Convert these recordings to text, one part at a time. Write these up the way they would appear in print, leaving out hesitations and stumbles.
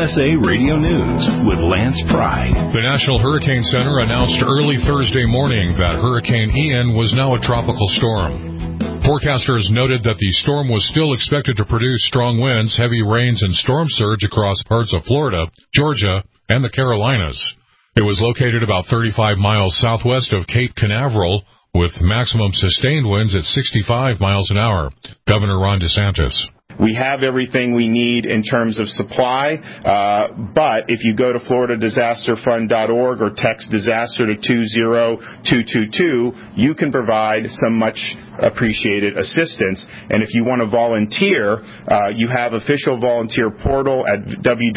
USA Radio News with Lance Pry. The National Hurricane Center announced early Thursday morning that Hurricane Ian was now a tropical storm. Forecasters noted that the storm was still expected to produce strong winds, heavy rains, and storm surge across parts of Florida, Georgia, and the Carolinas. It was located about 35 miles southwest of Cape Canaveral, with maximum sustained winds at 65 miles an hour. Governor Ron DeSantis. We have everything we need in terms of supply, but if you go to floridadisasterfund.org or text disaster to 20222, you can provide some much appreciated assistance. And if you want to volunteer, you have official volunteer portal at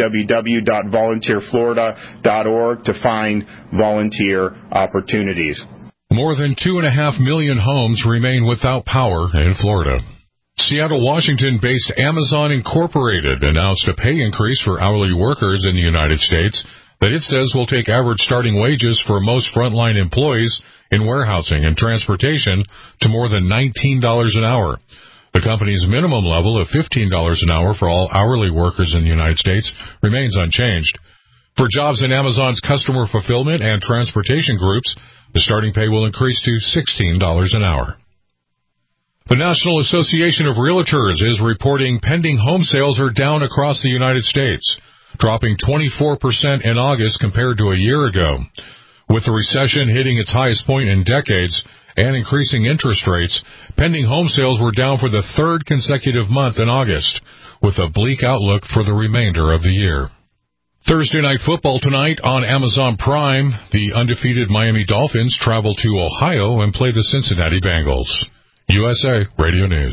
www.volunteerflorida.org to find volunteer opportunities. More than 2.5 million homes remain without power in Florida. Seattle, Washington-based Amazon Incorporated announced a pay increase for hourly workers in the United States that it says will take average starting wages for most frontline employees in warehousing and transportation to more than $19 an hour. The company's minimum level of $15 an hour for all hourly workers in the United States remains unchanged. For jobs in Amazon's customer fulfillment and transportation groups, the starting pay will increase to $16 an hour. The National Association of Realtors is reporting pending home sales are down across the United States, dropping 24% in August compared to a year ago. With the recession hitting its highest point in decades and increasing interest rates, pending home sales were down for the third consecutive month in August, with a bleak outlook for the remainder of the year. Thursday Night Football tonight on Amazon Prime. The undefeated Miami Dolphins travel to Ohio and play the Cincinnati Bengals. USA Radio News.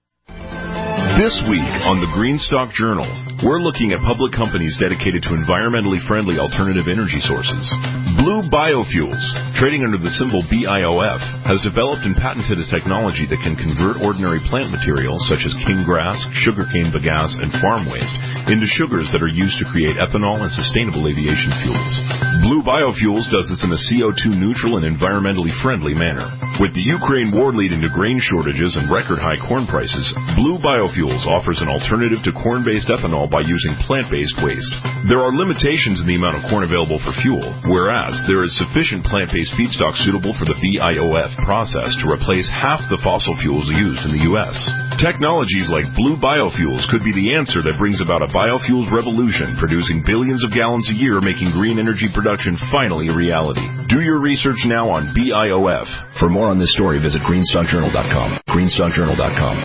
This week on the Greenstock Journal, we're looking at public companies dedicated to environmentally friendly alternative energy sources. Blue Biofuels, trading under the symbol BIOF, has developed and patented a technology that can convert ordinary plant materials such as king grass, sugarcane bagasse, and farm waste into sugars that are used to create ethanol and sustainable aviation fuels. Blue Biofuels does this in a CO2 neutral and environmentally friendly manner. With the Ukraine war leading to grain shortages and record high corn prices, Blue Biofuels offers an alternative to corn-based ethanol by using plant-based waste. There are limitations in the amount of corn available for fuel, whereas there is sufficient plant-based feedstock suitable for the BIOF process to replace half the fossil fuels used in the U.S. Technologies like Blue Biofuels could be the answer that brings about a biofuels revolution, producing billions of gallons a year, making green energy production finally a reality. Do your research now on BIOF. For more on this story, visit greenstockjournal.com. greenstockjournal.com.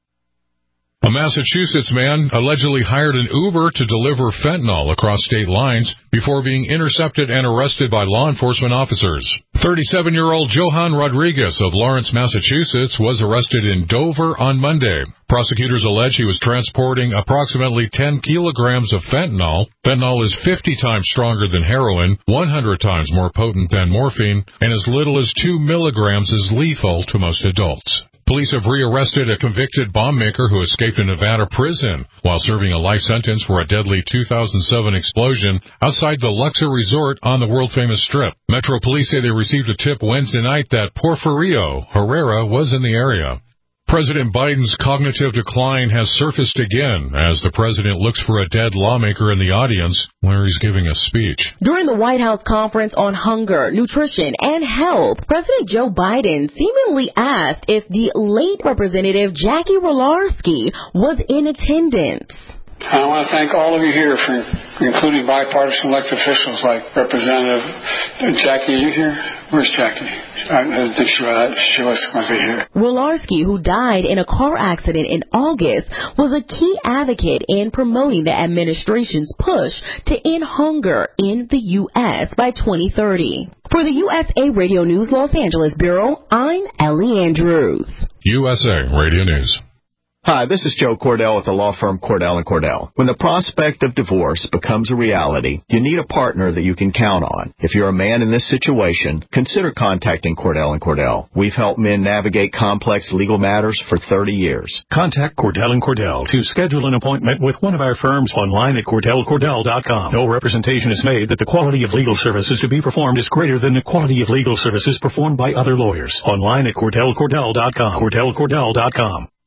A Massachusetts man allegedly hired an Uber to deliver fentanyl across state lines before being intercepted and arrested by law enforcement officers. 37-year-old Johan Rodriguez of Lawrence, Massachusetts, was arrested in Dover on Monday. Prosecutors allege he was transporting approximately 10 kilograms of fentanyl. Fentanyl is 50 times stronger than heroin, 100 times more potent than morphine, and as little as 2 milligrams is lethal to most adults. Police have rearrested a convicted bomb maker who escaped a Nevada prison while serving a life sentence for a deadly 2007 explosion outside the Luxor Resort on the world-famous Strip. Metro Police say they received a tip Wednesday night that Porfirio Herrera was in the area. President Biden's cognitive decline has surfaced again as the president looks for a dead lawmaker in the audience where he's giving a speech. During the White House conference on hunger, nutrition, and health, President Joe Biden seemingly asked if the late Representative Jackie Walorski was in attendance. I want to thank all of you here, including bipartisan elected officials like Representative Jackie. Are you here? Where's Jackie? I didn't think she was going to be here. Walorski, who died in a car accident in August, was a key advocate in promoting the administration's push to end hunger in the U.S. by 2030. For the USA Radio News Los Angeles Bureau, I'm Ellie Andrews. USA Radio News. Hi, this is Joe Cordell with the law firm Cordell & Cordell. When the prospect of divorce becomes a reality, you need a partner that you can count on. If you're a man in this situation, consider contacting Cordell & Cordell. We've helped men navigate complex legal matters for 30 years. Contact Cordell & Cordell to schedule an appointment with one of our firms online at CordellCordell.com. No representation is made that the quality of legal services to be performed is greater than the quality of legal services performed by other lawyers. Online at CordellCordell.com. CordellCordell.com.